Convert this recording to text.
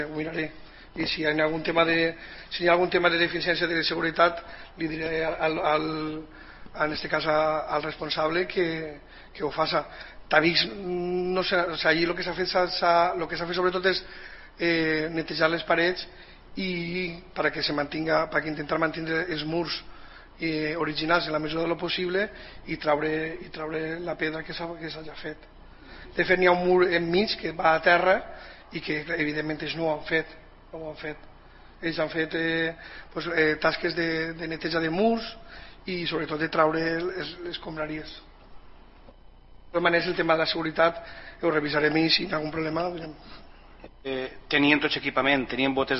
Ho miraré. I si hi ha algun tema de deficiència de seguretat, li diré en este cas al responsable que ho faça. Tabics, no sé, allí el que s'ha fet sobretot és netejar les parets i perquè intentar mantenir els murs originals en la mesura del possible i traure la pedra que s'hagi fet. De fet, n'hi ha un mur enmig que va a terra i que evidentment ells no ho han fet. Ells han fet tasques de neteja de murs i sobretot de traure les escombraries. De totes maneres, el tema de la seguretat ho revisarem i si hi ha algun problema tenien tots equipament, tenien botes